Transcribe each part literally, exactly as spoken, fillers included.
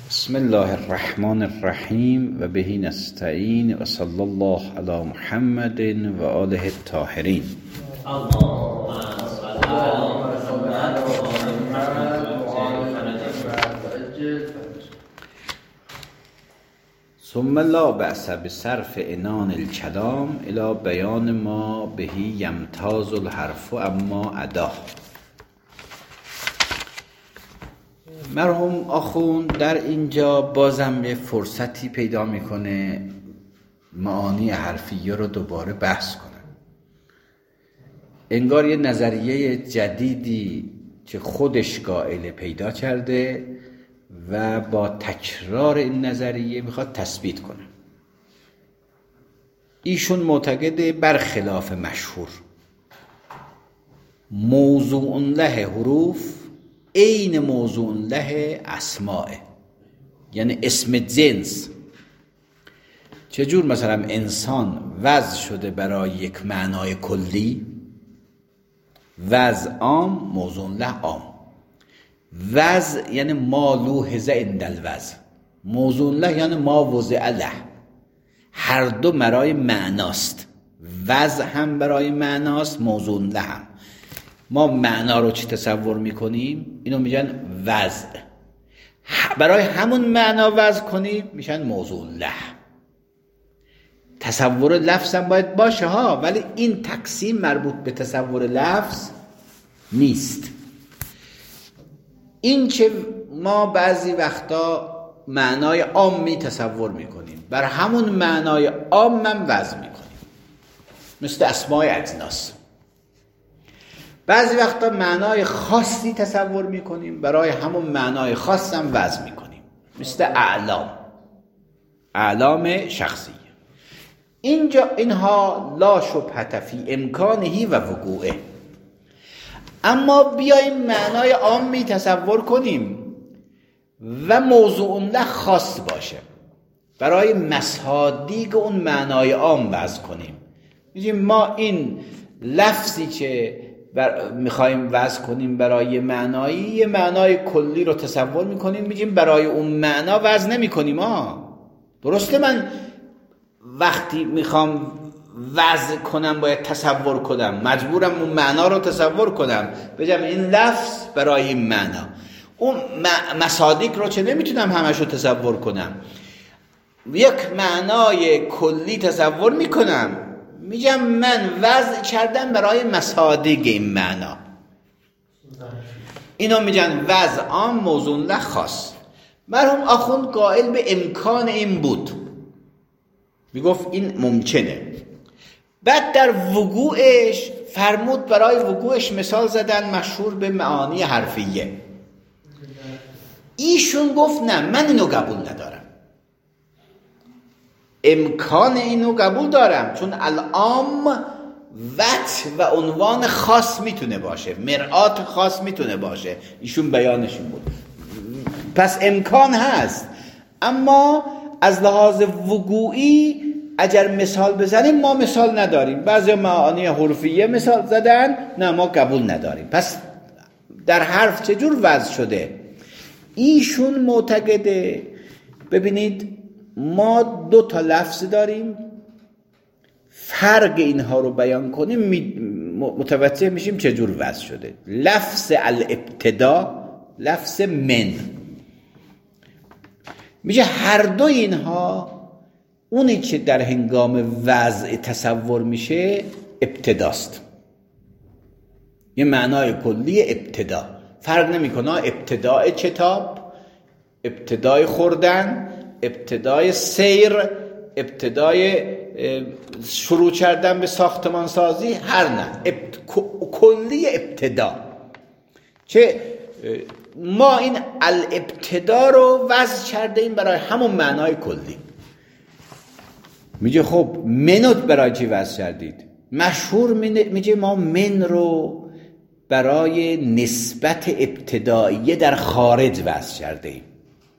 بسم الله الرحمن الرحیم و بهی نستعین و صلی الله علی محمد و آله الطاهرین. ثم لا بأس بصرف عنان الکلام الی بیان ما بهی یمتاز الحرف اما ادا. مرحوم آخوند در اینجا بازم یه فرصتی پیدا میکنه معانی حرفیه رو دوباره بحث کنه. انگار یه نظریه جدیدی که خودش قائل پیدا کرده و با تکرار این نظریه میخواد تثبیت کنه. ایشون معتقده برخلاف مشهور موضوع له حروف عین موضوع له اسماء، یعنی اسم جنس. چجور مثلا انسان وضع شده برای یک معنای کلی، وضع عام موضوع له عام. وضع یعنی ما لوحظه عند الوضع، موضوع له یعنی ما وضع له. هر دو برای معناست، وضع هم برای معناست، موضوع له هم. ما معنا رو چی تصور میکنیم؟ اینو میگن وضع. برای همون معنا وضع کنیم میشن موضوع له. تصور لفظ هم باید باشه ها، ولی این تقسیم مربوط به تصور لفظ نیست. این که ما بعضی وقتا معنای عامی تصور میکنیم، بر همون معنای عام هم وضع میکنیم، مثل اسماء اجناس. بعضی وقتا معنای خاصی تصور میکنیم، برای همون معنای خاص هم وضع میکنیم، مثل اعلام، اعلام شخصی. اینجا اینها لا شبهة فی امکانه و وقوعه. اما بیاییم معنای عامی تصور کنیم و موضوع له خاص باشه، برای مصادیق اون معنای عام وضع کنیم. میگیم ما این لفظی که بر... میخوایم وضع کنیم برای معنایی، یه معنای کلی رو تصور میکنیم، میگیم برای اون معنا وضع نمیکنیم. ها درسته، من وقتی میخوام وضع کنم باید تصور کنم، مجبورم اون معنا رو تصور کنم، بگم این لفظ برای این معنا. اون مصادیق رو چه نمیتونم همش رو تصور کنم، یک معنای کلی تصور میکنم، میگم من وضع کردم برای مصادیق این معنا. اینو میگن وضع عام موضوع له خاص. مرحوم آخوند قائل به امکان این بود، میگفت این ممکنه. بعد در وقوعش فرمود برای وقوعش مثال زدن مشهور به معانی حرفیه. ایشون گفت نه، من اینو قبول ندارم. امکان اینو قبول دارم، چون العام وجه و عنوان خاص میتونه باشه، مرآت خاص میتونه باشه. ایشون بیانشون بود. پس امکان هست، اما از لحاظ وقوعی اگر مثال بزنیم ما مثال نداریم. بعضی معانی حرفیه مثال زدن، نه ما قبول نداریم. پس در حرف چجور وضع شده؟ ایشون معتقده ببینید ما دو تا لفظ داریم، فرق اینها رو بیان کنیم متوجه میشیم چجور وضع شده. لفظ الابتدا، لفظ من، میگه هر دو اینها اونی که در هنگام وضع تصور میشه ابتداست، یه معنای کلی ابتدا. فرق نمیکنه ابتدای کتاب، ابتدای خوردن، ابتدای سیر، ابتدای شروع کردن به ساختمان سازی، هر نه ابت... کلی ابتدا. چه ما این الابتدا رو وضع کرده ایم برای همون معنای کلی. میگه خب منو برای چی وضع کردید؟ مشهور میگه ما من رو برای نسبت ابتداییه در خارج وضع کرده ایم.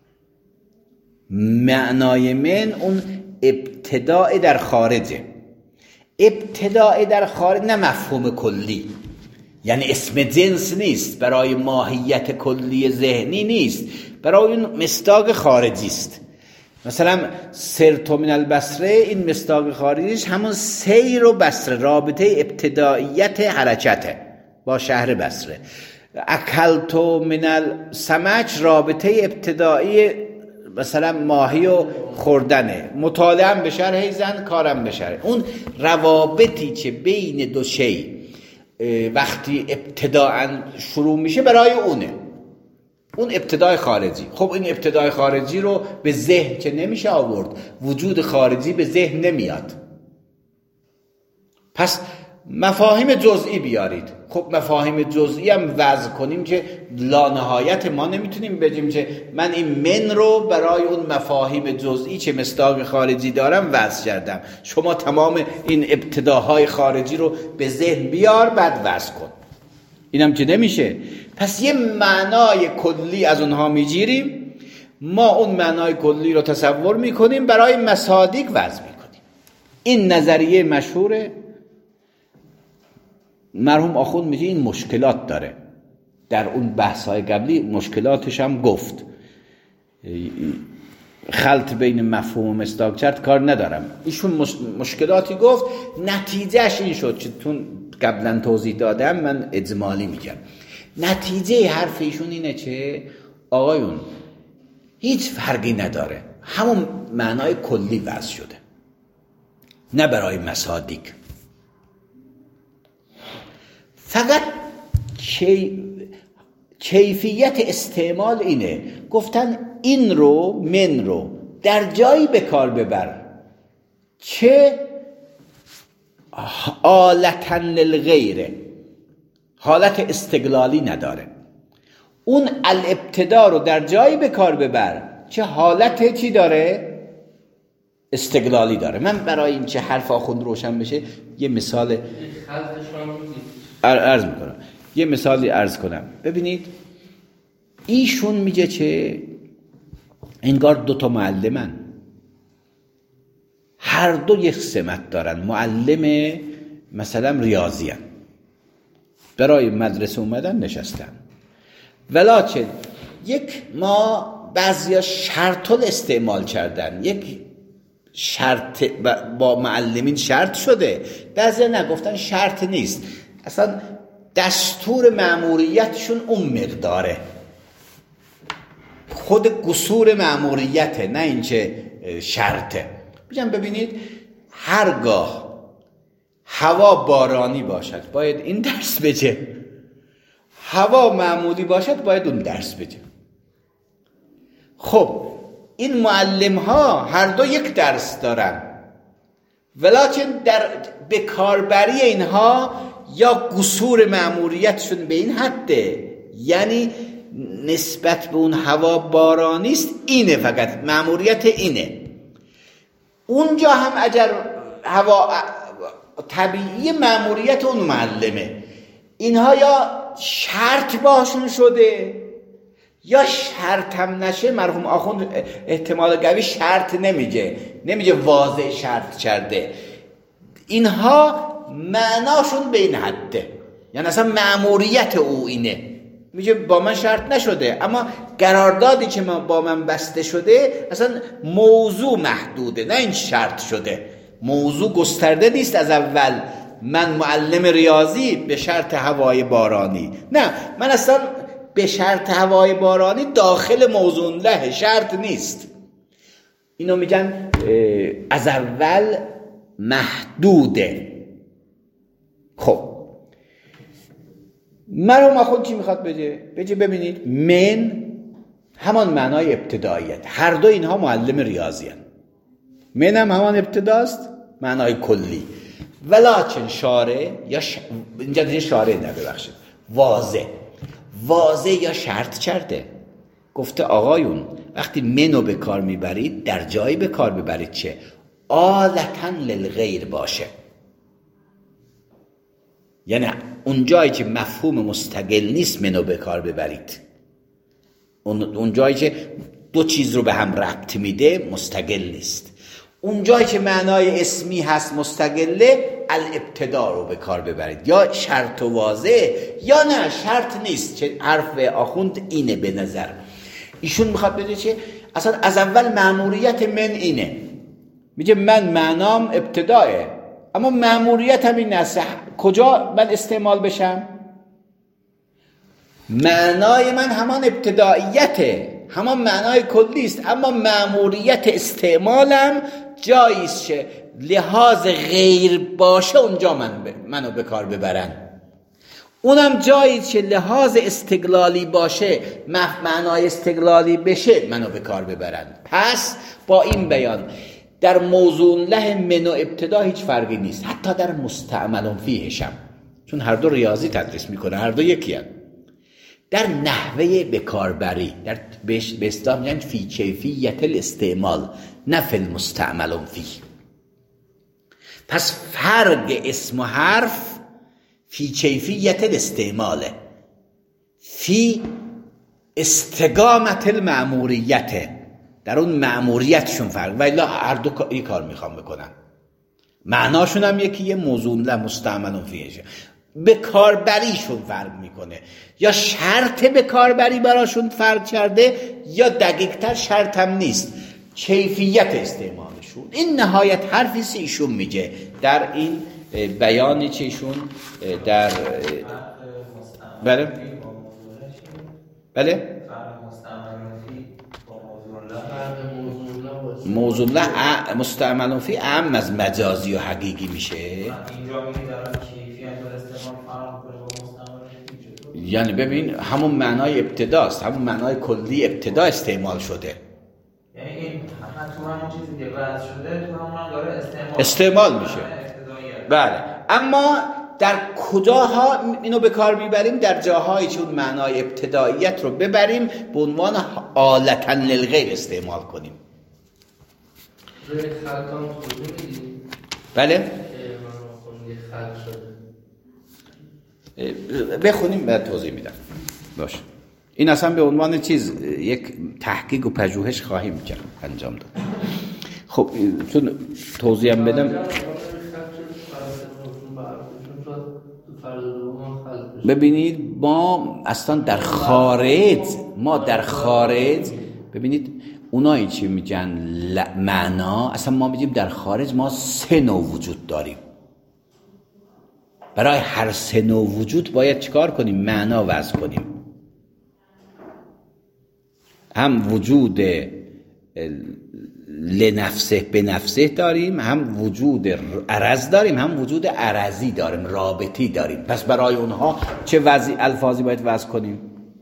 معنای من اون ابتداء در خارجه. ابتداء در خارج نه مفهوم کلی، یعنی اسم جنس نیست، برای ماهیت کلی ذهنی نیست، برای اون مصداق خارجی است. مثلا سرت من البصره، این مصداق خارجیش همون سیر و بصره، رابطه ابتداییت حرکته با شهر بصره. اکلت من السمک، رابطه ابتدایی مثلا ماهی و خوردنه، مطالعه به شرح زن، کارم به شرح. اون روابطی که بین دو شی وقتی ابتداء شروع میشه برای اونه، اون ابتدای خارجی. خب این ابتدای خارجی رو به ذهن که نمیشه آورد، وجود خارجی به ذهن نمیاد. پس مفاهیم جزئی بیارید. خب مفاهیم جزئی هم وضع کنیم که لانهایت، ما نمیتونیم بگیم که من این من رو برای اون مفاهیم جزئی که مصداق خارجی دارم وضع کردم، شما تمام این ابتداهای خارجی رو به ذهن بیار بعد وضع کن. اینم که نمیشه. پس یه معنای کلی از اونها میگیریم، ما اون معنای کلی رو تصور میکنیم، برای مصادیق وضع میکنیم. این نظریه مشهوره. مرحوم آخوند میگه این مشکلات داره، در اون بحث‌های قبلی مشکلاتش هم گفت. خلط بین مفهوم و مصداق کرد کار ندارم، ایشون مش... مشکلاتی گفت، نتیجهش این شد که تون قبلا توضیح دادم، من اجمالی میگم. نتیجه حرف ایشون اینه که آقایون هیچ فرقی نداره، همون معنای کلی وضع شده، نه برای مصادیق. فقط کیفیت استعمال اینه، گفتن این رو، من رو در جایی به کار ببر که آلتاً للغیره، حالت استقلالی نداره. اون الابتدا رو در جایی به کار ببر که حالت چی داره؟ استقلالی داره. من برای این چه حرف آخوند روشن بشه یه مثال عرض میکنم، یه مثالی عرض کنم. ببینید ایشون میگه که انگار دو تا معلمن، هر دو یک سمت دارن. معلم مثلا ریاضی هن. برای مدرسه اومدن نشستن، ولیکن یک ما بعضیا شرط استعمال کردن، یک شرط با معلمین شرط شده، بعضیا نگفتن شرط نیست، اصلا دستور مأموریتشون اون مقداره، خود قصور مأموریته، نه اینکه شرطه. بگم ببینید هرگاه هوا بارانی باشد باید این درس بده، هوا معمولی باشد باید اون درس بده. خب این معلم ها هر دو یک درس دارن، ولیکن در بکاربری اینها یا قصور مأموریتشون به این حده، یعنی نسبت به اون هوا بارانی است، اینه، فقط مأموریت اینه. اونجا هم اگر هوا طبیعی، مأموریت اون معلمه. اینها یا شرط باشون شده یا شرط هم نشه. مرحوم آخوند احتمال قوی شرط نمیگه، نمیگه واضح شرط کرده. اینها معناشون به این حده، یعنی اصلا مأموریت او اینه. میگه با من شرط نشده، اما قراردادی که با من بسته شده اصلا موضوع محدوده، نه این شرط شده. موضوع گسترده نیست از اول، من معلم ریاضی به شرط هوای بارانی، نه، من اصلا به شرط هوای بارانی داخل موضوع له، شرط نیست. اینو میگن از اول محدوده. خب مرحوم آخوند چی میخواد بگه؟ بگه ببینید من همان معنای ابتداییت، هر دو اینها معلم ریاضی هست. من هم همان ابتداست، معنای کلی، ولیکن شارع یا ش... اینجا دیگه شارع نه ببخشید، واضح واضح یا شرط کرده، گفته آقایون وقتی منو به کار میبرید در جایی به کار ببرید چه آلتاً للغیر باشه، یعنی اون جایی که مفهوم مستقل نیست منو به کار ببرید، اون جایی که دو چیز رو به هم ربط میده مستقل نیست. اون جایی که معنای اسمی هست مستقله، الابتدا رو به کار ببرید، یا شرط و واضح یا نه شرط نیست. چه حرف آخوند اینه به نظر ایشون میخواد بگه چه اصلا از اول مأموریت من اینه، میگه من معنام ابتداه، اما مأموریتم این است کجا من استعمال بشم. معنای من همان ابتداییته، همان معنای کلی است، اما مأموریت استعمالم جاییست شه لحاظ غیر باشه اونجا من ب... منو به کار ببرن، اونم جاییست شه لحاظ استقلالی باشه معنای استقلالی بشه منو به کار ببرن. پس با این بیان در موضوع له من و ابتدا هیچ فرقی نیست، حتی در مستعمل فیهش هم، چون هر دو ریاضی تدریس میکنه، هر دو یکی هست. در نحوه بکاربری در به اصطلاح میگن فی کیفیت الاستعمال نه فی المستعمل فیه. پس فرق اسم و حرف فی کیفیت الاستعماله، فی استقامت المأموریت، در اون مأموریتشون فرق، ولی هر دو این کار میخوام بکنن، معناشون هم یکیه، موضوع له مستعمل فیهشه، به کاربریشون فرق میکنه، یا شرط به کاربری براشون فرق کرده یا دقیق‌تر شرط هم نیست، کیفیت استعمالشون. این نهایت حرفی ایشون میگه در این بیانی که ایشون در بله بله موضوع له مستعمل فی اعم از مجازی و حقیقی میشه. یعنی ببین همون معنای ابتداست، همون معنای کلی ابتدا استعمال شده، یعنی این تو همون چیزی که وضع شده تو همون داره استعمال استعمال میشه. بله، اما در کجاها اینو به کار میبریم؟ در جاهایی چون معنای ابتداییت رو ببریم به عنوان آلتا للغیر استعمال کنیم. بله بخونیم بعد توضیح میدم. باشه، این اصلا به عنوان چیز یک تحقیق و پژوهش خواهیم کرد انجام داد. خب چون توضیح هم بدم، ببینید ما اصلا در خارج ما در خارج ببینید اونایی چی میگن معنا، اصلا ما میگیم در خارج ما سه نوع وجود داریم. برای هر سه نوع وجود باید چیکار کنیم؟ معنا وضع کنیم. هم وجود لنفسه به نفسه داریم، هم وجود عرض داریم، هم وجود عرضی داریم، رابطی داریم. پس برای اونها چه وضعی الفاظی باید وضع کنیم؟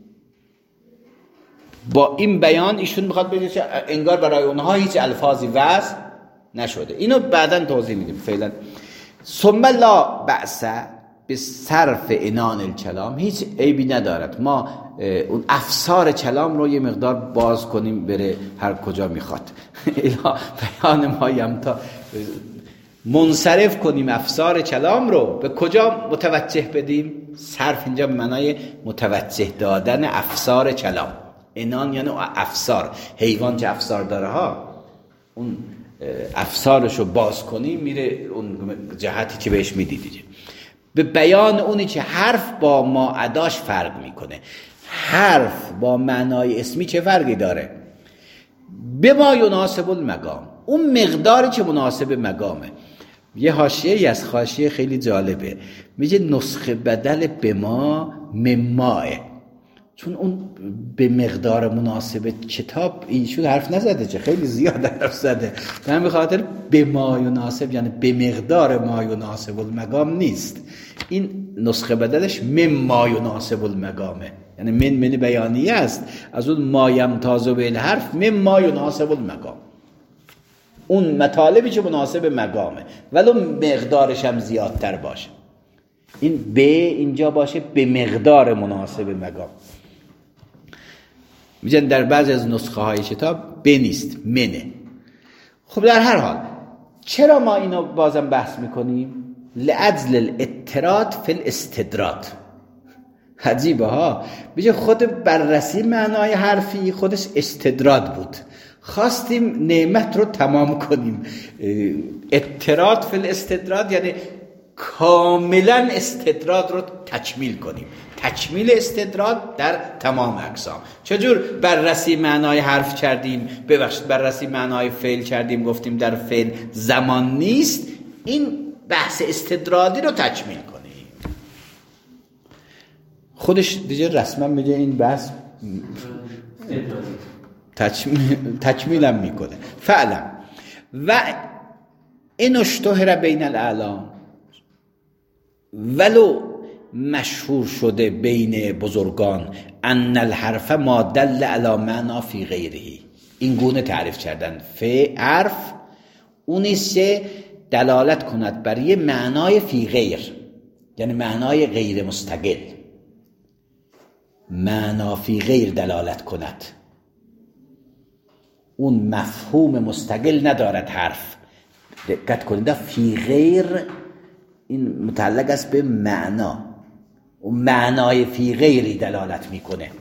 با این بیان ایشون میخواد بگه که انگار برای اونها هیچ الفاظی وضع نشده. اینو بعداً توضیح میدیم. فعلا ثم لا بأس به صرف عنان الکلام، هیچ عیبی ندارد ما اون افسار کلام رو یه مقدار باز کنیم بره هر کجا میخواد. الا بیان ما یمتا منصرف کنیم افسار کلام رو به کجا متوجه بدیم؟ صرف اینجا به معنای متوجه دادن افسار کلام. عنان یعنی افسار، حیوان که افسار داره ها، اون افسارشو باز کنی میره اون جهتی که بهش میدیدی. به بیان اونی که حرف با ما اداش فرق میکنه. حرف با معنای اسمی چه فرقی داره؟ به ما یناسب المقام، اون مقداری که مناسب مقامه. یه حاشیه‌ای از حاشیه خیلی جالبه، میگه نسخه بدل به ما مماه، چون اون به مقدار مناسب کتاب ایشون حرف نزده، چه خیلی زیاد حرف زده. به همین خاطر به ما یناسب یعنی به مقدار ما یناسب المقام نیست، این نسخه بدلش مما یناسب المقامه، یعنی من من بیانیه است، از اون ما یمتاز به الحرف مما یناسب المقام، اون مطالبی که مناسب مقامه ولو مقدارش هم زیادتر باشه. این به اینجا باشه به مقدار مناسب مقام. میگن در بعضی از نسخه های کتاب به نیست، منه. خب در هر حال چرا ما اینو بازم بحث میکنیم؟ لعجل الاطراد فی الاستدراد. عجیبه ها، میگه خود بررسی معنای حرفی خودش استدراد بود، خواستیم نعمت رو تمام کنیم. اطراد فی الاستدراد یعنی کاملا استدراج رو تکمیل کنیم. تکمیل استدراج در تمام اقسام. چجور بررسی معنای حرف کردیم، ببخشید بررسی معنای فعل کردیم، گفتیم در فعل زمان نیست، این بحث استدراجی رو تکمیل کنیم. خودش دیگه رسما میگه این بحث تکمیل تکمیلم میکنه. فعلا و این اشتهر بین الاعلام، ولو مشهور شده بین بزرگان ان الحرف ما دل علی معنا فی غیره، این گونه تعریف کردن فی حرف اونیست که دلالت کند بر یه معنای فی غیر، یعنی معنای غیر مستقل، معنا فی غیر دلالت کند، اون مفهوم مستقل ندارد حرف. دقت کنید فی غیر این متعلق است به معنا، و معنای فی غیری دلالت میکنه.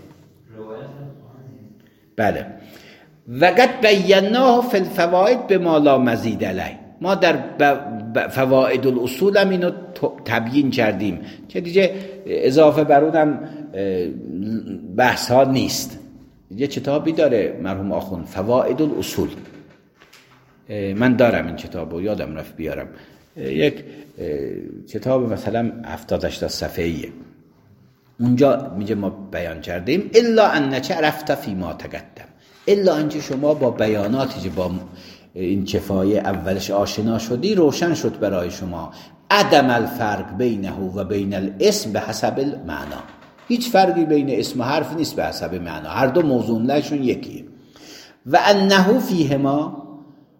بله. و قد بیناه فی الفوائد بما لا مزید علیه، ما در فوائد الاصول هم اینو تبیین کردیم که دیگه اضافه بر اونم بحث ها نیست. یه کتابی داره مرحوم آخوند فوائد الاصول، من دارم این کتابو، یادم رفت بیارم، یک کتاب مثلا هفتاد هشتاد صفحه‌ایه، اونجا میگه ما بیان کردیم الا انک عرفت فی ما تقدم، الا انکه شما با بیاناتی که با این کفایه اولش آشنا شدی روشن شد برای شما عدم الفرق بینه و بین الاسم به حسب المعنا، هیچ فرقی بین اسم و حرف نیست به حسب معنا، هر دو موضوع لشون یکیه. و انه فیهما،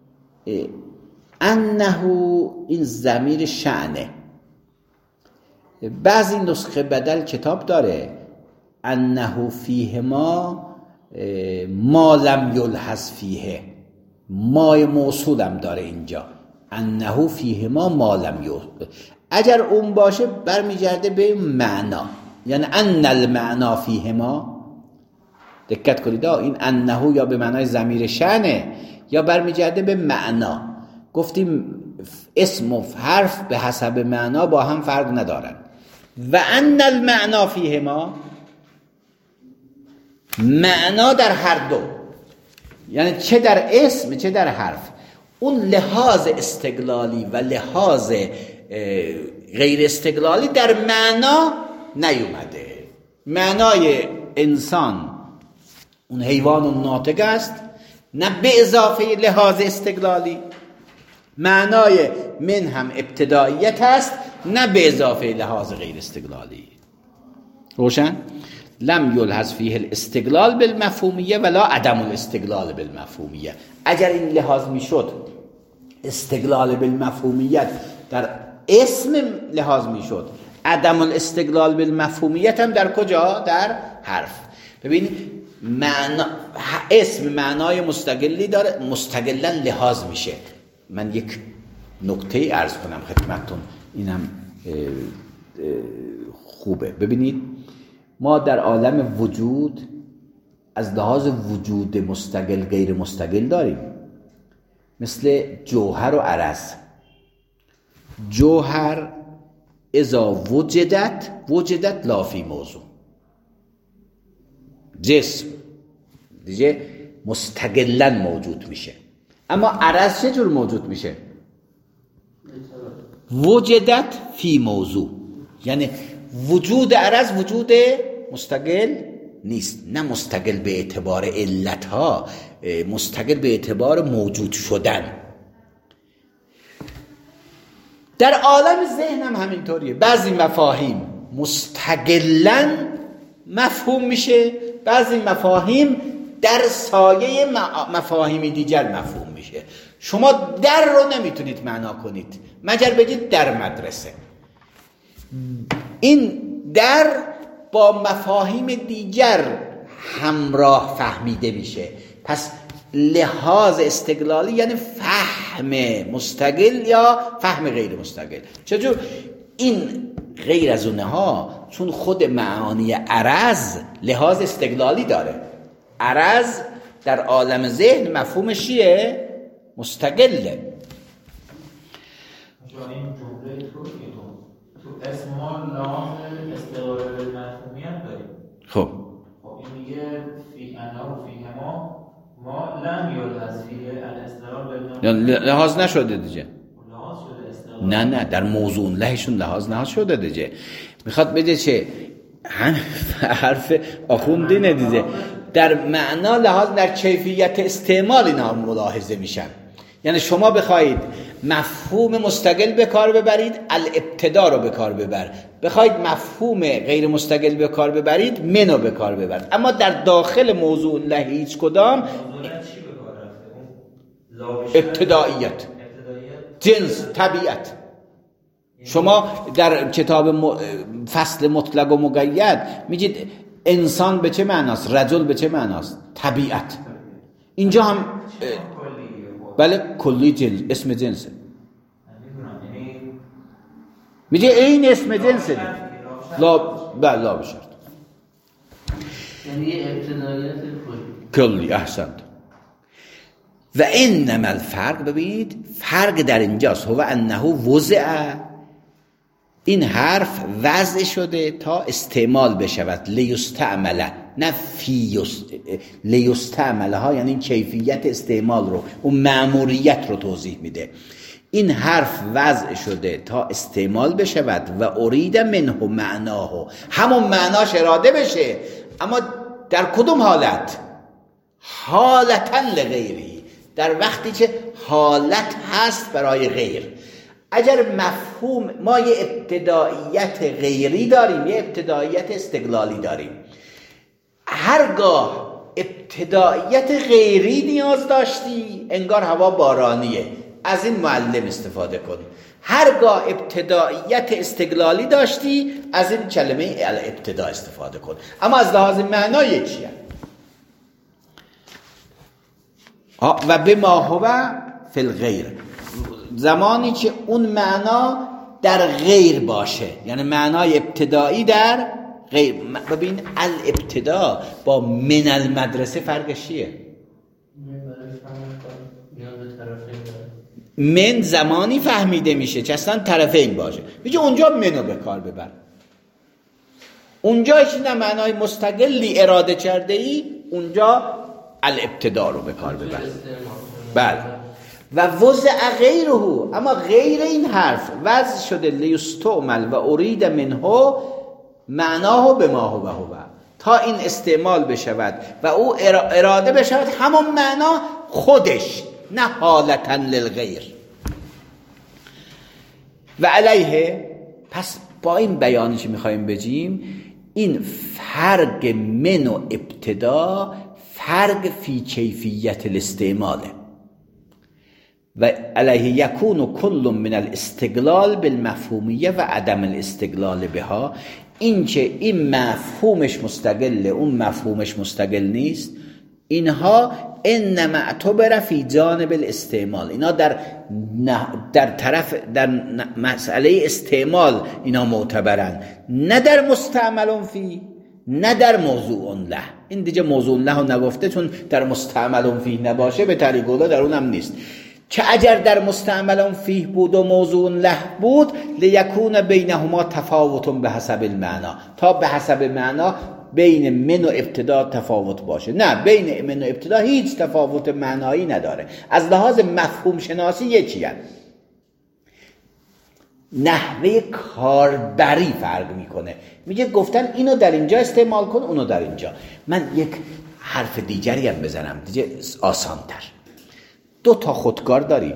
انه این ضمیر شأنه، بعضی نسخه بدل کتاب داره انه فیهما ما لم یلحظ فیه، مای موصولم داره اینجا، انه فیهما ما لم یلحظ، اگر اون باشه برمیگرده به معنا، یعنی ان المعنا فیهما. دقت کنید این انه یا به معنای ضمیر شأنه یا برمیگرده به معنا. گفتیم اسم و حرف به حسب معنا با هم فرق ندارن. و ان المعنا فیهما، معنا در هر دو، یعنی چه در اسم چه در حرف، اون لحاظ استقلالی و لحاظ غیر استقلالی در معنا نیومده. معنای انسان اون حیوان و ناطق است، نه به اضافه لحاظ استقلالی، معنای من هم ابتداییت است، نه به اضافه لحاظ غیر استقلالی. روشن؟ لم یلحظ فیه الاستقلال بالمفهومیه ولا عدم الاستقلال بالمفهومیه. اگر این لحاظ میشد استقلال بالمفهومیت در اسم لحاظ میشد، عدم الاستقلال بالمفهومیت هم در کجا؟ در حرف. ببین معنا، اسم معنای مستقلی داره، مستقلا لحاظ میشه. من یک نکته عرض کنم خدمتتون، اینم اه اه خوبه. ببینید ما در عالم وجود از لحاظ وجود مستقل غیر مستقل داریم، مثل جوهر و عرض. جوهر اذا وجدت وجدت لا فی موضوع، جسم دیگه مستقلا موجود میشه. اما عرض چه جور موجود میشه؟ وجدت فی موضوع، یعنی وجود عرض وجود مستقل نیست، نه مستقل به اعتبار علتها، مستقل به اعتبار موجود شدن. در عالم ذهن هم همینطوریه، بعضی مفاهیم مستقلاً مفهوم میشه، بعضی مفاهیم در سایه مفاهیم دیگر مفهوم میشه. شما در رو نمیتونید معنا کنید مگر بگید در مدرسه. این در با مفاهیم دیگر همراه فهمیده میشه. پس لحاظ استقلالی یعنی فهم مستقل یا فهم غیر مستقل. چجور؟ این غیر از اونه ها، چون خود معانی عرض لحاظ استقلالی داره. عرض در عالم ذهن مفهومش چیه؟ مستقله. این جمله تو لحاظ استقلال مفهومیت داریم. خب خب این میگه فی انا و فی هما ما لم یلحظ فیه الاستقلال لحاظ نشده دیگه. لحاظ شده استقلال. نه نه در موضوع لهشون لحاظ نهاد شده دیگه. میخواد بگه چه حرف آخوندی ندیده در معنا لحاظ در کیفیت استعمال اینا ملاحظه میشن. یعنی شما بخواید مفهوم مستقل به کار ببرید الابتدا رو به کار ببر، بخواید مفهوم غیر مستقل به کار ببرید منو به کار ببرید، اما در داخل موضوع له هیچ کدام ابتداییت جنس طبیعت. شما در کتاب فصل مطلق و مقید میگید انسان به چه معناست، رجل به چه معناست، طبیعت. اینجا هم بله کلی جنس، اسم جنسه. میگه این اسم جنسه لا بله لا بشرط یعنی ابتداییت کلی. احسنت. و انما الفرق، ببینید فرق در اینجاست، هو انه وضع، این حرف وضع شده تا استعمال بشود، لیستعمل نه فی لیستعمل ها، یعنی این کیفیت استعمال رو، اون مأموریت رو توضیح میده. این حرف وضع شده تا استعمال بشود و ارید منه معناه، همون معناش اراده بشه، اما در کدوم حالت؟ حالتا لغیری، در وقتی که حالت هست برای غیر. اگر مفهوم ما یه ابتداییت غیری داریم، یه ابتداییت استقلالی داریم، هرگاه ابتداییت غیری نیاز داشتی انگار هوا بارانیه، از این معلم استفاده کن. هرگاه ابتداییت استقلالی داشتی از این کلمه ابتدا استفاده کن. اما از لحاظ معنا یکیه. و بما هو فی الغیر، زمانی که اون معنا در غیر باشه، یعنی معنای ابتدایی در غیر. ببین الابتدا با من المدرسه فرقش چیه؟ من زمانی فهمیده میشه که اصلا طرفین باشه. میگه اونجا منو به کار ببر، اونجا که نه معنای مستقلی اراده کرده ای، اونجا الابتدا رو به کار ببر. بله. و وضع غیره، اما غیر این حرف وضع شده لیستعمل و ارید منه معناه به ما هو هو، تا این استعمال بشود و او اراده بشود همون معنا خودش، نه حالتا للغیر. و علیه، پس با این بیانی که میخواییم بگیم، این فرق من و ابتدا فرق فی کیفیت الاستعماله. و علیه یکون کل من الاستقلال بالمفهومیه و عدم الاستقلال بها، این که این مفهومش مستقله اون مفهومش مستقل نیست، اینها انما اعتبر فی جانب الاستعمال، اینا در در طرف در مسئله استعمال اینا معتبرن، نه در مستعمل فی، نه در موضوع له. این دیگه موضوع له رو نگفته، چون در مستعمل فی نباشه به طریق اولا در اونم نیست. که اگر در مستعمل فیه بود و موضوع له بود، لیکون بینهما تفاوت به حسب المعنا، تا به حسب معنا بین من و ابتدا تفاوت باشه. نه، بین من و ابتدا هیچ تفاوت معنایی نداره، از لحاظ مفهوم شناسی یکیه، نحوه کاربری فرق میکنه. میگه گفتن اینو در اینجا استعمال کن، اونو در اینجا. من یک حرف دیگری هم بزنم دیگه آسان تر. دو تا خودکار داریم.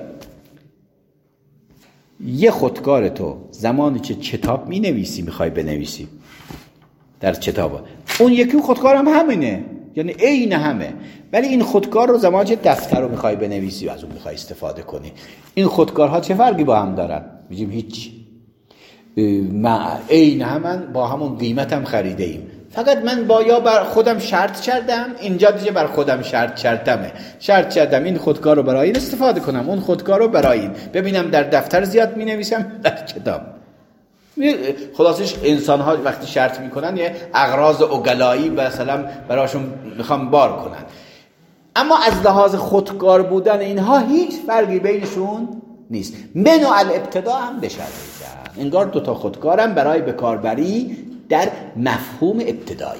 یه خودکار تو زمانی که کتاب می نویسی میخوای بنویسی در کتاب، اون یکی خودکار هم همینه، یعنی عین همه. ولی این خودکار رو زمانی که دفتر رو میخوای بنویسی و از اون میخوای استفاده کنی، این خودکارها چه فرقی با هم دارن؟ میگیم هیچ، ما عین همن، با همون قیمت هم خریده ایم، فقط من با یا بر خودم شرط کردم، اینجا دیگه بر خودم شرط کردمه، شرط کردم این خودکار رو برای این استفاده کنم، اون خودکار رو برای این، ببینم در دفتر زیاد می نویسم در کتاب. خلاصش انسان ها وقتی شرط میکنن یه اغراض عقلایی مثلا براشون میخوام بار کنن، اما از لحاظ خودکار بودن اینها هیچ فرقی بینشون نیست. من و الابتدا هم بشرطیدن. انگار دوتا خودکارم برای بکاربری در مفهوم ابتدایی.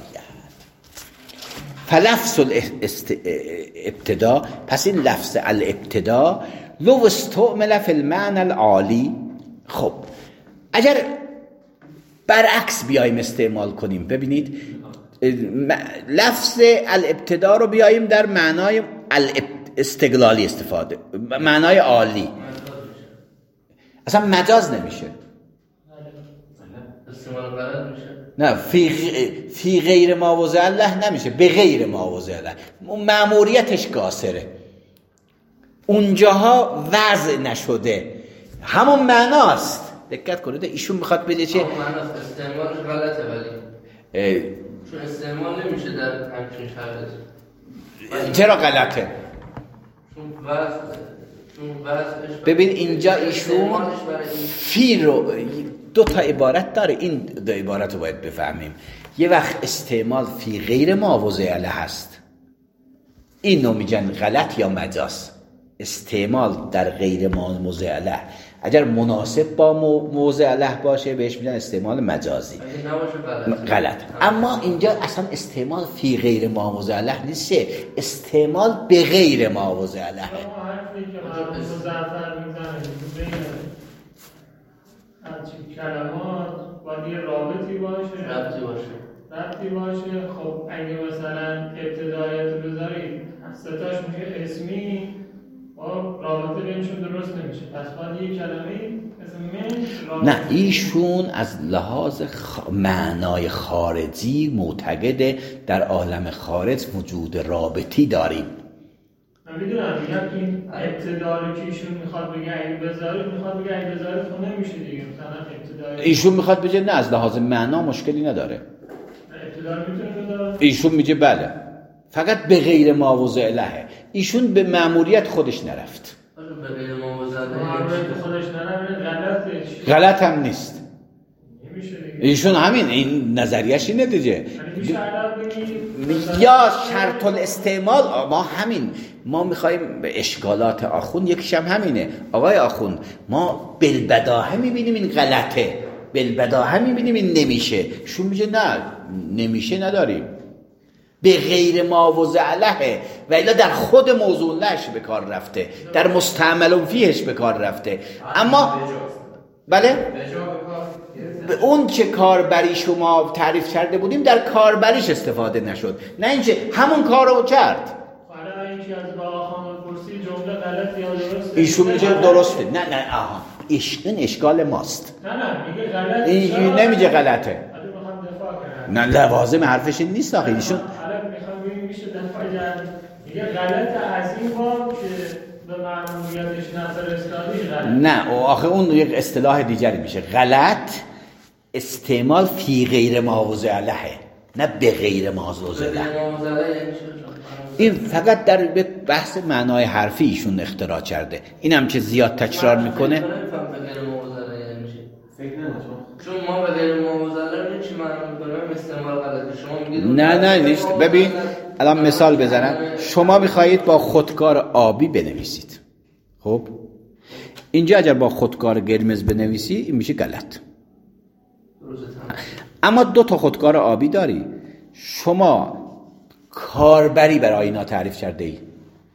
فلفظ الابتدا، پس این لفظ الابتدا لو استعمل فی المعنى العالی. خب اگر برعکس بیایم استعمال کنیم، ببینید لفظ الابتدا رو بیایم در معنای استقلالی استفاده، معنای عالی، اصلا مجاز نمیشه. نه فی, فی غیر ما وضع الله نمیشه، به غیر ما وضع الله مأموریتش قاصره، اونجاها وضع نشده، همون معناست. دقت کنید ایشون میخواد بگه چه معناست، استعمالش غلطه ولی چون استعمال نمیشه در همچین شرایطی. چرا غلطه؟ چون وضع چون وضعش ببین اینجا ایشون فی رو دو تا عبارت داره، این دو عبارت رو باید بفهمیم. یه وقت استعمال فی غیر ما وضع له هست، اینو میگن غلط یا مجاز. استعمال در غیر ما وضع له اگر مناسب با موضع له باشه بهش میگن استعمال مجازی، غلط. اما اینجا اصلا استعمال فی غیر ما وضع له نیست، استعمال به غیر ما وضع له. حرفی که مرحوم مظفر میزنه همچین کلمات باید یه رابطی باشه، ربطی باشه ربطی باشه. خب اگه مثلا ابتدایت رو بذارید ستاش میشه اسمی، خب رابطه بینشون درست نمیشه، پس باید یه کلمه اسم من. نه ایشون از لحاظ خ... معنای خارجی معتقده در عالم خارج وجود رابطی داریم. من میدونم میگم این ابتدا رو که ایشون میخواد بگه اگه بذارید، میخواد بگه اگه بذارید خب نمیشه دیگه. مثلا ابتدا ایشون میخواد بگه نه از لحاظ معنا مشکلی نداره، ابتدا رو میتونه بذاره. ایشون میگه بله فقط به غیر ما وضع له. ایشون به مأموریت خودش نرفت، به غیر ما وضع له خودش نرفت، غلطه، غلط هم نیست. نمیشه دیگه. ایشون همین این نظریه‌اش اینه دیگه. یعنی یا شرط الاستعمال ما همین، ما میخوایم به اشکالات آخوند یکیش هم همینه. آقای آخوند ما بالبداهه میبینیم این غلطه، بالبداهه میبینیم این نمیشه، شون میگه نه نمیشه نداریم، به غیر ما وضع له و الا در خود موضوع لهش به کار رفته، در مستعمل فیهش به کار رفته. اما بله به اون که کاربری شما تعریف کرده بودیم در کاربریش استفاده نشد، نه اینکه همون کار رو کرد. حالا اینکه از بابا خانم پرسی جمله غلط یا درسته، ایشون میگه درسته. نه نه آها این اشکال ماست. نه نه میگه غلطه، این نمیگه غلطه. حالا میخوام دفاع کنم. نه لوازم حرفش این نیست آخه ایشون. حالا میخوام ببینم میشه دفاع کرد. میگه غلطه از این باب که به مأموریتش نظر اسلامی غلط. نه آخه اون یک اصطلاح دیگری میشه. غلط استعمال فی غیر ما وضع له، نه به غیر ما وضع له. این فقط در بحث معنای حرفی ایشون اختراع کرده. اینم که زیاد تکرار میکنه. چون ما به غیر ما وضع له چی معنی میکنه؟ استعمال غلطی. شما میگید نه نه نیست. ببین الان مثال بزنم، شما میخواهید با خودکار آبی بنویسید، خب اینجا اگر با خودکار قرمز بنویسی این میشه غلط. اما دو تا خودکار آبی داری، شما کاربری برای اینا تعریف کرده ای.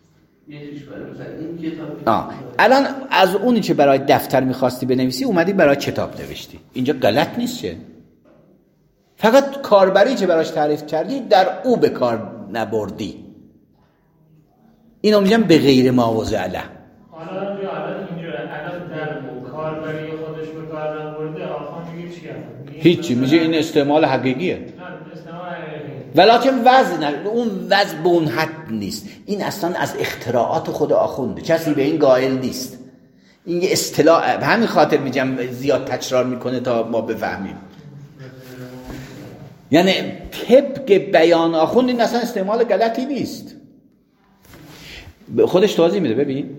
آه. الان از اونی که برای دفتر میخواستی بنویسی اومدی برای کتاب نوشتی، اینجا غلط نیست چه؟ فقط کاربری که براش تعریف کردی در او به کار نبردی، اینو میگم به غیر ما وضع له. حالا الان اینجا الان در کاربری خودش به کار نبرده آخوان میگه چیه؟ هیچی، میگه این استعمال حقیقیه. ولیکن وزن اون وزن به اون حد نیست. این اصلا از اختراعات خود آخونده، کسی به این قائل نیست. این یه اصطلاح، به همین خاطر میگم زیاد تکرار میکنه تا ما بفهمیم. یعنی طبق بیان آخوند این اصلا استعمال غلطی نیست، خودش توضیح میده. ببین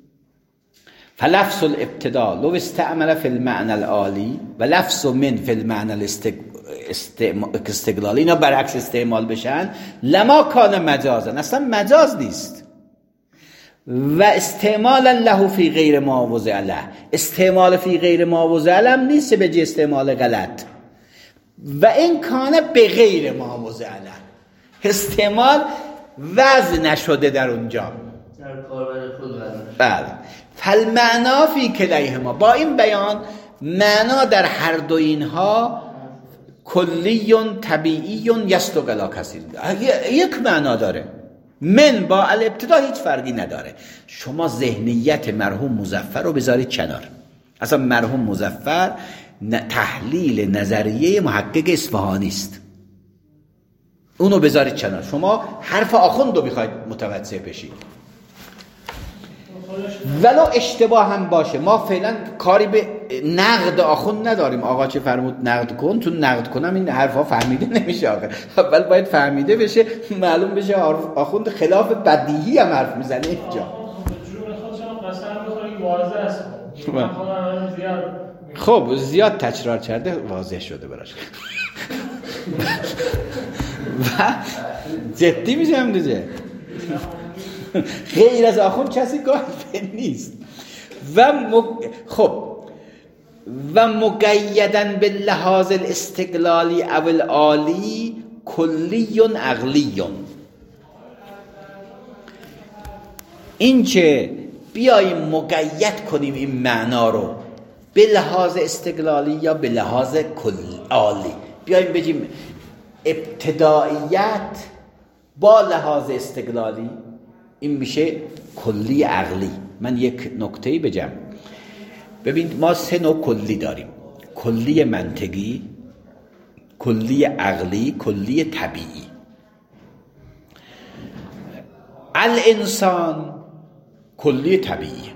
فلفظ الابتدا لو استعمل فی المعنى العالی و لفظ من فی المعنى الاستقلالی، اینا برعکس استعمال بشن لما کان مجازا، اصلا مجاز نیست. و استعمالا له فی غیر ما وضع له. استعمال فی غیر ما وضع له نیست به جای استعمال غلط. و این کانه به غیر ما وضع له، استعمال وضع نشده در اونجا، در کاربر خود وضع. بله. فالمعنا فی کلیهما، با این بیان معنا در هر دو اینها کلی طبیعی یصدق علی کثیر، یک معنا داره. من با الابتدا هیچ فرقی نداره. شما ذهنیت مرحوم مظفر رو بذارید کنار. اصلا مرحوم مظفر تحلیل نظریه محقق اصفهانی است، اونو بذارید کنار. شما حرف آخوند رو بخواید متوجه بشید ولو اشتباه هم باشه. ما فعلا کاری به نقد آخوند نداریم. آقا چه فرمود نقد کن، تو نقد کنم این حرفا فهمیده نمیشه. آخه اول باید فهمیده بشه، معلوم بشه آخوند خلاف بدیهی هم حرف میزنه اینجا. جون خودشم قسم بخورید واضح است. من خودم زیاد خب زیاد تکرار کرده واضح شده براش. و جدی میشم دیگه، غیر از آخوند کسی گفته نیست. و مگ... خب و مقیدن به لحاظ الاستقلالی او العالی کلی عقلی، این که بیاییم مقید کنیم این معنا رو به لحاظ استقلالی یا به لحاظ کل عالی، بیاییم بگیم ابتداییت با لحاظ استقلالی، این میشه کلی عقلی. من یک نکته‌ای بگم. ببین ما سه نوع کلی داریم: کلی منطقی، کلی عقلی، کلی طبیعی. الانسان کلی طبیعی.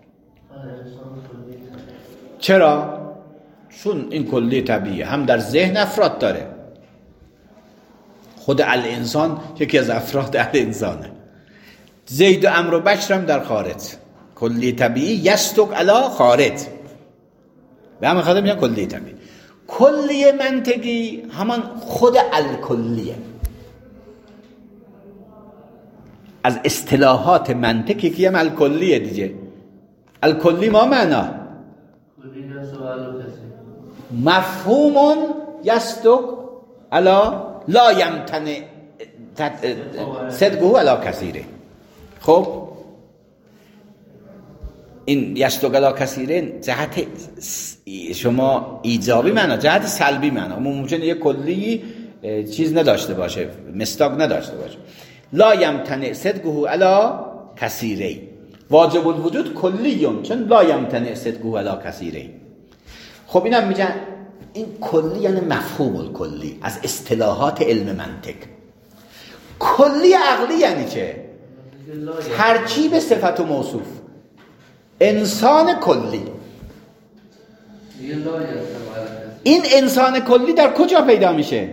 چرا؟ چون این کلی طبیعی هم در ذهن افراد داره. خود الانسان یکی از افراد الانسانه. زید و عمرو و بشر هم در خارج. کلی طبیعی یصدق علی خارج، به همین خاطر میگن کلی طبیعی. کلی منطقی همان خود الکلیه. از اصطلاحات منطقی که هم الکلیه دیگه. الکلی ما معنا مفهوم یصدق علی لا یمتنع صدقه علی کثیره. خب این یصدق علی کثیره جهت شما ایجابی معنا، جهت سلبی معنا. ممکنه یک کلی چیز نداشته باشه، مصداق نداشته باشه. لا یمتنع صدقه علی کثیره، واجب الوجود کلیون، چون لا یمتنع صدقه علی کثیره. خب اینم میگن این کلی یعنی مفهوم الکلی از اصطلاحات علم منطق. کلی عقلی یعنی چه؟ ترکیب صفت و موصوف. انسان کلی، این انسان کلی در کجا پیدا میشه؟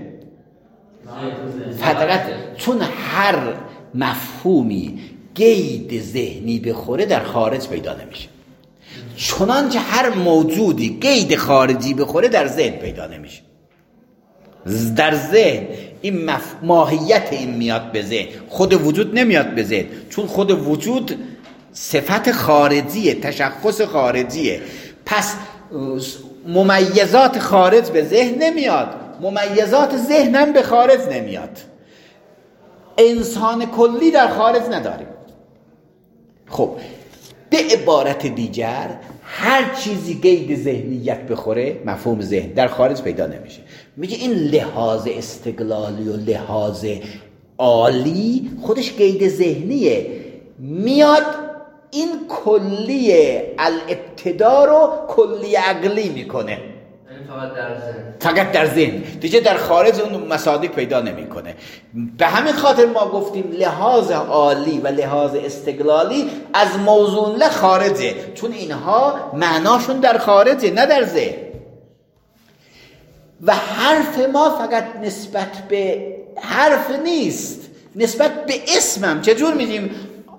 فقط چون هر مفهومی قید ذهنی بخوره در خارج پیدا نمیشه، چنانچه هر موجودی قید خارجی بخوره در ذهن پیدا نمیشه. در ذهن این مف... ماهیت این میاد به ذهن، خود وجود نمیاد به ذهن، چون خود وجود صفت خارجیه، تشخص خارجیه. پس ممیزات خارج به ذهن نمیاد، ممیزات ذهنم به خارج نمیاد. انسان کلی در خارج نداریم. خب به عبارت دیگر هر چیزی قید ذهنیت بخوره، مفهوم ذهن، در خارج پیدا نمیشه. میگه این لحاظ استقلالی و لحاظ عالی خودش قید ذهنیه، میاد این کلی الابتدا رو کلی عقلی میکنه. فقط در ذهن، فقط در ذهن دیگه در خارج اون مصادیق پیدا نمیکنه. به همین خاطر ما گفتیم لحاظ عالی و لحاظ استقلالی از موضوع له خارجه، چون اینها معناشون در خارجه نه در ذهن. و حرف ما فقط نسبت به حرف نیست، نسبت به اسمم. چجور میگیم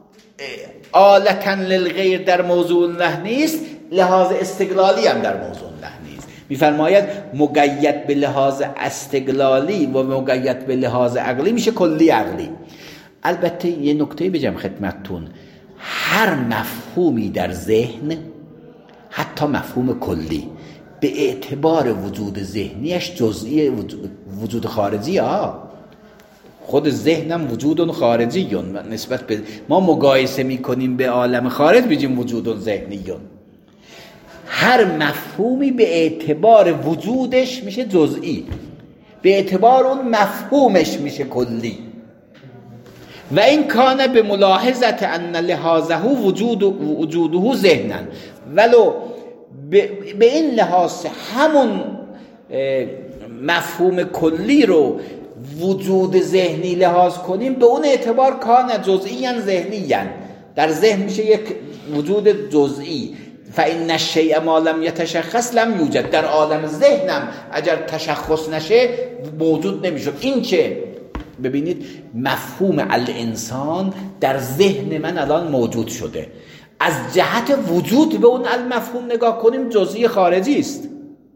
آلتن للغیر در موضوع له نیست، لحاظ استقلالی هم در موضوع له نیست. میفرماید مقید به لحاظ استقلالی و مقید به لحاظ عقلی میشه کلی عقلی. البته یه نکته بگم خدمتتون، هر مفهومی در ذهن، حتی مفهوم کلی، به اعتبار وجود ذهنیش جزئی وجود خارجی ها. خود ذهنم وجود خارجی نسبت به ما مقایسه میکنیم به عالم خارج بگیم وجود ذهنی. هر مفهومی به اعتبار وجودش میشه جزئی، به اعتبار اون مفهومش میشه کلی. و این کانه به ملاحظت ان لحاظه وجود وجوده ذهنا، ولو به این لحاظ همون مفهوم کلی رو وجود ذهنی لحاظ کنیم، به اون اعتبار کانه جزئیاً ذهنیاً، در ذهن میشه یک وجود جزئی. فإن الشیء ما لم یتشخص لم یوجد، در عالم ذهنم اگر تشخص نشه موجود نمیشه. این که ببینید مفهوم الانسان در ذهن من الان موجود شده، از جهت وجود به اون المفهوم نگاه کنیم جزئی خارجی است،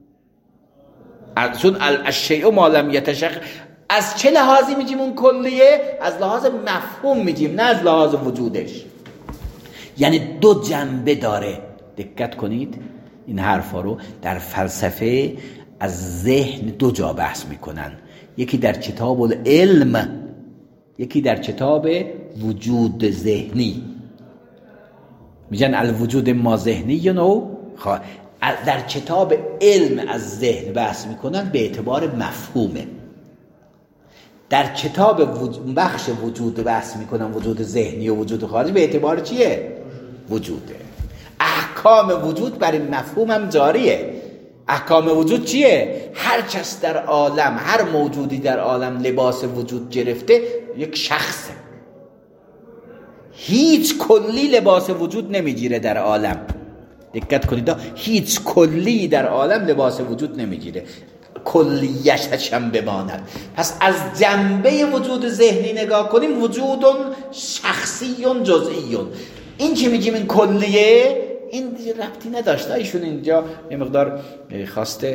چون الشیء ما لم یتشخص. از چه لحاظی میگیم اون کلیه؟ از لحاظ مفهوم میگیم، نه از لحاظ وجودش. یعنی دو جنبه داره. دقت کنید این حرفا رو در فلسفه از ذهن دو جا بحث میکنن، یکی در کتاب العلم، یکی در کتاب وجود ذهنی. میگن الوجود ما ذهنی نو. در کتاب علم از ذهن بحث میکنن به اعتبار مفهومه، در کتاب بخش وجود بحث میکنن وجود ذهنی و وجود خارجی به اعتبار چیه؟ وجوده. احکام وجود بر این مفهوم هم جاریه. احکام وجود چیه؟ هر کس در عالم، هر موجودی در عالم لباس وجود گرفته یک شخصه. هیچ کلی لباس وجود نمیگیره در عالم. دقت کنید، هیچ کلی در عالم لباس وجود نمیگیره، کلیش هم بماند. پس از جنبه وجود ذهنی نگاه کنیم، وجود شخصی جزئی. این که میگیم این کلیه، این ربطی نداشته. ایشون اینجا یه مقدار خواسته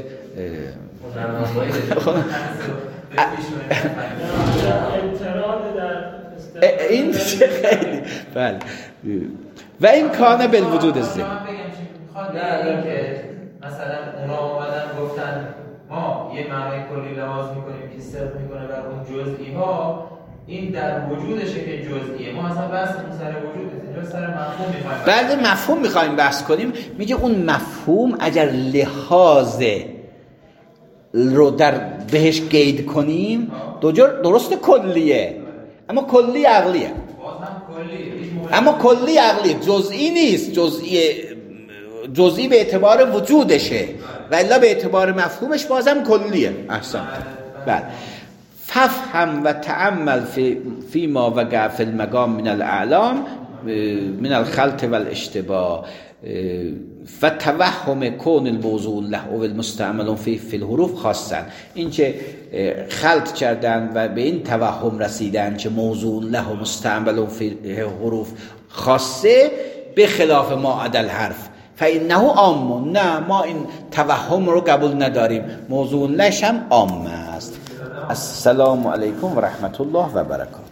این خیلی بله. و این کانه بالوجود ذهنی. نه این که مثلا اونا اومدن گفتن ما یه معنای کلی لحاظ میکنیم که صرف میکنه بر اون جزئی ها، این در وجودشه که جزئیه. ما اصلا بحث سر وجود اینجا سر مفهوم میخوایم. بعد مفهوم میخوایم بحث کنیم. میگه اون مفهوم اگر لحاظ رو در بهش قید کنیم دو جور درست کلیه، اما کلی عقلیه. اما کلی عقلی جزئی نیست، جزئی جزئی به اعتبار وجودشه و الا به اعتبار مفهومش بازم کلیه. احسن. بله. ففهم و تأمل فی, فی ما وقع فی المقام من الاعلام من الخلط و الاشتباه و توهم کون الموضوع له و المستعمل فی فی الحروف خاصا. این که خلط کردن و به این توهم رسیدن که موضوع له و مستعمل فی حروف خاصه به خلاف ما عدل حرف فإنه عام. نه، ما این توهم رو قبول نداریم، موضوع لش هم عام است. السلام علیکم و رحمت الله و برکاته.